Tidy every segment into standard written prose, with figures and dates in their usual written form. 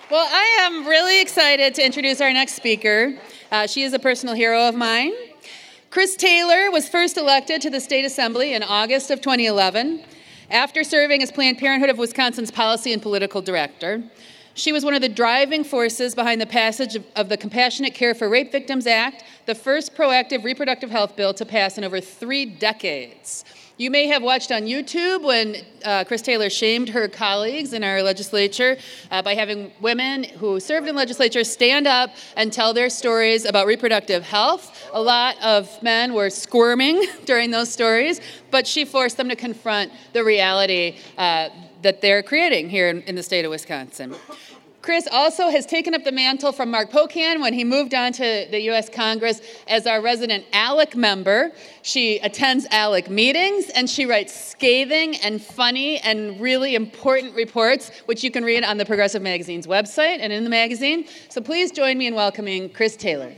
Well, I am really excited to introduce our next speaker. She is a personal hero of mine. Chris Taylor was first elected to the State Assembly in August of 2011 after serving as Planned Parenthood of Wisconsin's policy and political director. She was one of the driving forces behind the passage of the Compassionate Care for Rape Victims Act, the first proactive reproductive health bill to pass in over 3 decades. You may have watched on YouTube when Chris Taylor shamed her colleagues in our legislature by having women who served in legislature stand up and tell their stories about reproductive health. A lot of men were squirming during those stories, but she forced them to confront the reality that they're creating here in the state of Wisconsin. Chris also has taken up the mantle from Mark Pocan when he moved on to the U.S. Congress as our resident ALEC member. She attends ALEC meetings, and she writes scathing and funny and really important reports, which you can read on the Progressive Magazine's website and in the magazine. So please join me in welcoming Chris Taylor.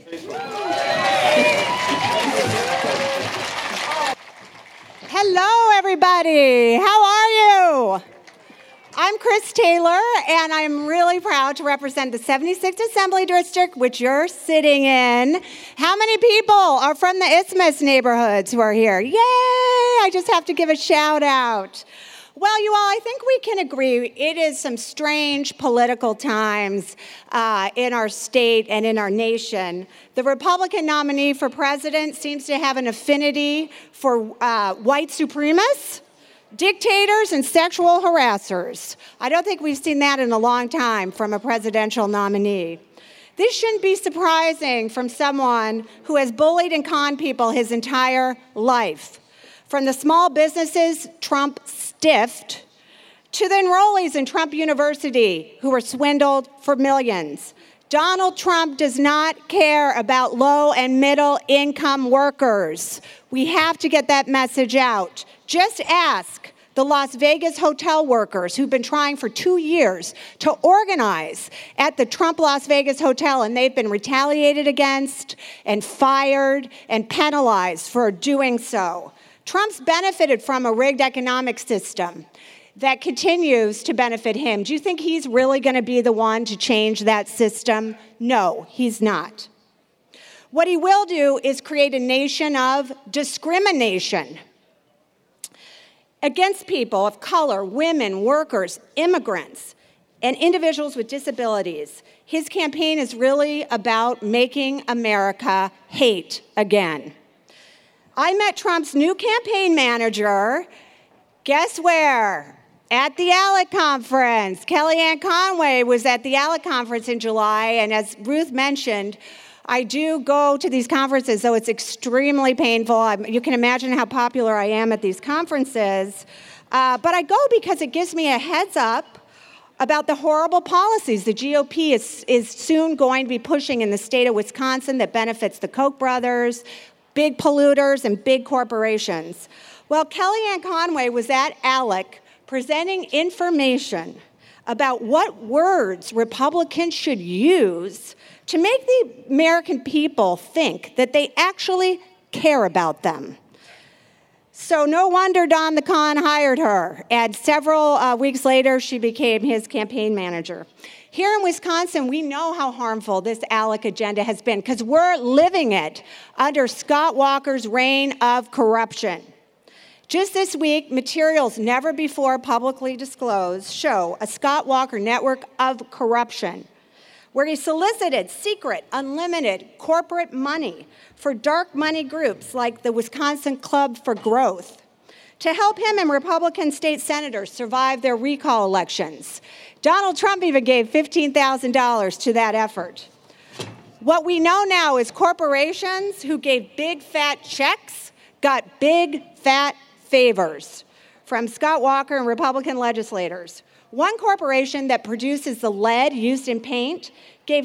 Hello, everybody. How are you? I'm Chris Taylor, and I'm really proud to represent the 76th Assembly District, which you're sitting in. How many people are from the Isthmus neighborhoods who are here? Yay! I just have to give a shout out. Well, you all, I think we can agree it is some strange political times in our state and in our nation. The Republican nominee for president seems to have an affinity for white supremacists, dictators, and sexual harassers. I don't think we've seen that in a long time from a presidential nominee. This shouldn't be surprising from someone who has bullied and conned people his entire life. From the small businesses Trump stiffed to the enrollees in Trump University who were swindled for millions. Donald Trump does not care about low and middle income workers. We have to get that message out. Just ask the Las Vegas hotel workers who've been trying for 2 years to organize at the Trump Las Vegas Hotel, and they've been retaliated against and fired and penalized for doing so. Trump's benefited from a rigged economic system that continues to benefit him. Do you think he's really going to be the one to change that system? No, he's not. What he will do is create a nation of discrimination against people of color, women, workers, immigrants, and individuals with disabilities. His campaign is really about making America hate again. I met Trump's new campaign manager, guess where? At the ALEC conference. Kellyanne Conway was at the ALEC conference in July, and as Ruth mentioned, I do go to these conferences, though it's extremely painful. You can imagine how popular I am at these conferences. But I go because it gives me a heads up about the horrible policies the GOP is soon going to be pushing in the state of Wisconsin that benefits the Koch brothers, big polluters, and big corporations. Well, Kellyanne Conway was at ALEC presenting information about what words Republicans should use to make the American people think that they actually care about them. So no wonder Don the Con hired her, and several weeks later, she became his campaign manager. Here in Wisconsin, we know how harmful this ALEC agenda has been because we're living it under Scott Walker's reign of corruption. Just this week, materials never before publicly disclosed show a Scott Walker network of corruption where he solicited secret, unlimited corporate money for dark money groups like the Wisconsin Club for Growth to help him and Republican state senators survive their recall elections. Donald Trump even gave $15,000 to that effort. What we know now is corporations who gave big fat checks got big fat favors from Scott Walker and Republican legislators. One corporation that produces the lead used in paint gave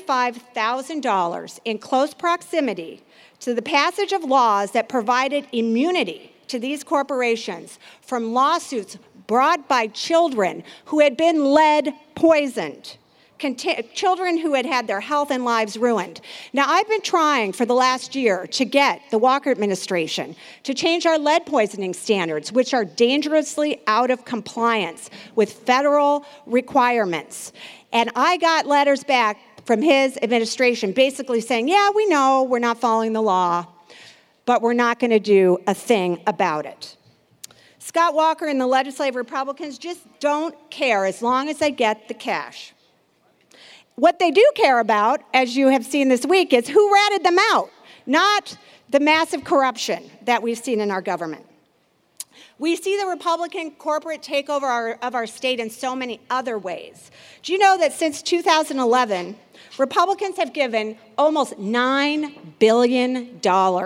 $75,000 in close proximity to the passage of laws that provided immunity to these corporations from lawsuits brought by children who had been lead poisoned. children who had had their health and lives ruined. Now, I've been trying for the last year to get the Walker administration to change our lead poisoning standards, which are dangerously out of compliance with federal requirements. And I got letters back from his administration basically saying, yeah, we know we're not following the law, but we're not going to do a thing about it. Scott Walker and the legislative Republicans just don't care as long as they get the cash. What they do care about, as you have seen this week, is who ratted them out, not the massive corruption that we've seen in our government. We see the Republican corporate takeover of our state in so many other ways. Do you know that since 2011, Republicans have given almost $9 billion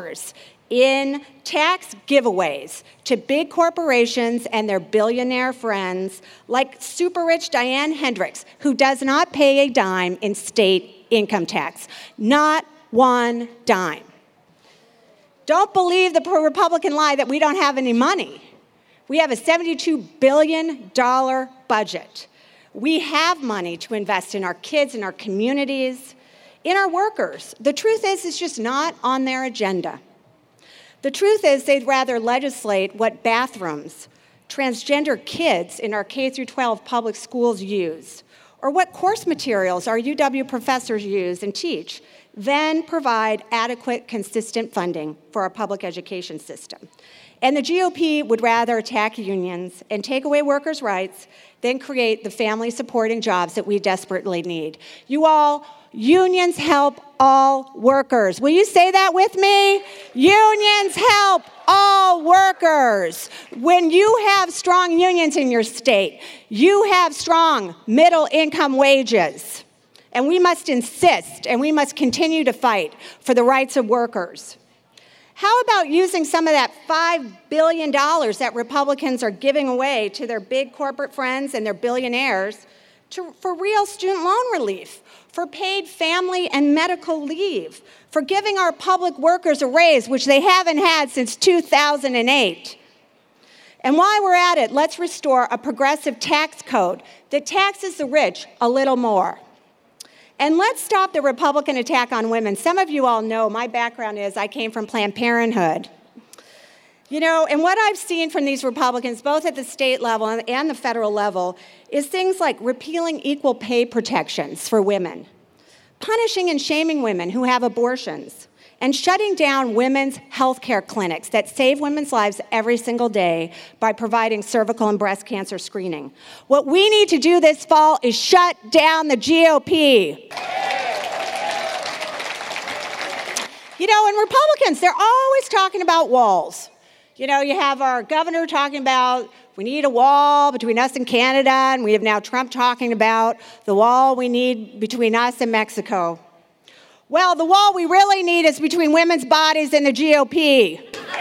in tax giveaways to big corporations and their billionaire friends, like super rich Diane Hendricks, who does not pay a dime in state income tax. Not one dime. Don't believe the Republican lie that we don't have any money. We have a $72 billion budget. We have money to invest in our kids, in our communities, in our workers. The truth is, it's just not on their agenda. The truth is, they'd rather legislate what bathrooms transgender kids in our K-12 public schools use, or what course materials our UW professors use and teach, than provide adequate, consistent funding for our public education system. And the GOP would rather attack unions and take away workers' rights than create the family-supporting jobs that we desperately need. You all, unions help all workers. Will you say that with me? Unions help all workers. When you have strong unions in your state, you have strong middle-income wages. And we must insist, and we must continue to fight for the rights of workers. How about using some of that $5 billion that Republicans are giving away to their big corporate friends and their billionaires for real student loan relief, for paid family and medical leave, for giving our public workers a raise, which they haven't had since 2008. And while we're at it, let's restore a progressive tax code that taxes the rich a little more. And let's stop the Republican attack on women. Some of you all know my background is I came from Planned Parenthood. You know, and what I've seen from these Republicans, both at the state level and the federal level, is things like repealing equal pay protections for women, punishing and shaming women who have abortions, and shutting down women's health care clinics that save women's lives every single day by providing cervical and breast cancer screening. What we need to do this fall is shut down the GOP. You know, and Republicans, they're always talking about walls. You know, you have our governor talking about we need a wall between us and Canada, and we have now Trump talking about the wall we need between us and Mexico. Well, the wall we really need is between women's bodies and the GOP.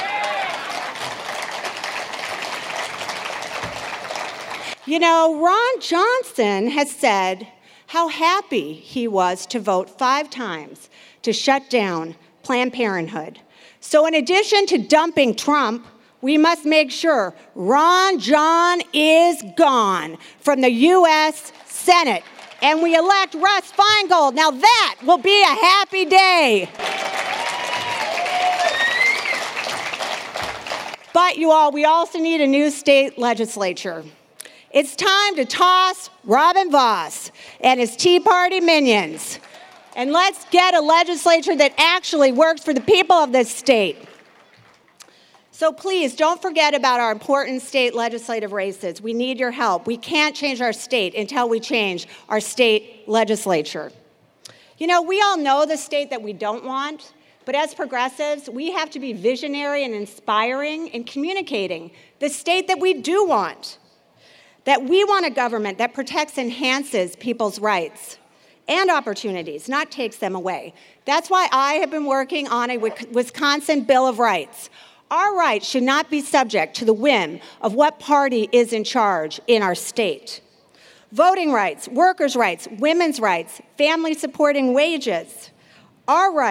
You know, Ron Johnson has said how happy he was to vote 5 times to shut down Planned Parenthood. So in addition to dumping Trump, we must make sure Ron John is gone from the U.S. Senate. And we elect Russ Feingold. Now that will be a happy day. But you all, we also need a new state legislature. It's time to toss Robin Vos and his Tea Party minions. And let's get a legislature that actually works for the people of this state. So please, don't forget about our important state legislative races. We need your help. We can't change our state until we change our state legislature. You know, we all know the state that we don't want, but as progressives, we have to be visionary and inspiring in communicating the state that we do want. That we want a government that protects and enhances people's rights and opportunities, not takes them away. That's why I have been working on a Wisconsin Bill of Rights. Our rights should not be subject to the whim of what party is in charge in our state. Voting rights, workers' rights, women's rights, family-supporting wages. Our right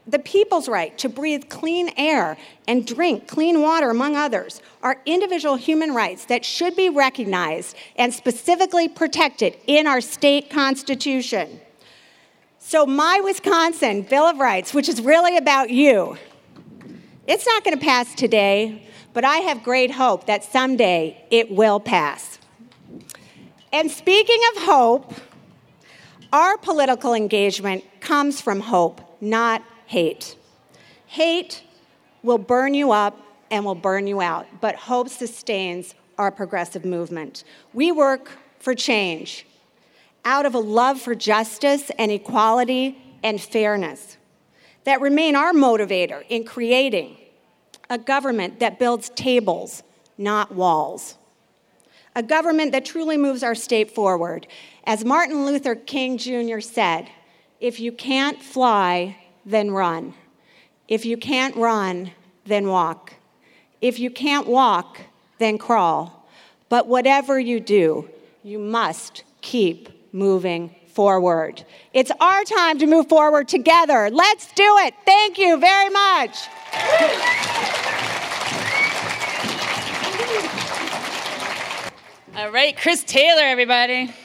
the people's right to breathe clean air and drink clean water, among others, are individual human rights that should be recognized and specifically protected in our state constitution. So my Wisconsin Bill of Rights, which is really about you, it's not going to pass today, but I have great hope that someday it will pass. And speaking of hope, our political engagement comes from hope, not hate. Hate will burn you up and will burn you out, but hope sustains our progressive movement. We work for change out of a love for justice and equality and fairness that remain our motivator in creating a government that builds tables, not walls. A government that truly moves our state forward. As Martin Luther King Jr. said, if you can't fly, then run. If you can't run, then walk. If you can't walk, then crawl. But whatever you do, you must keep moving forward. It's our time to move forward together. Let's do it. Thank you very much. All right, Chris Taylor, everybody.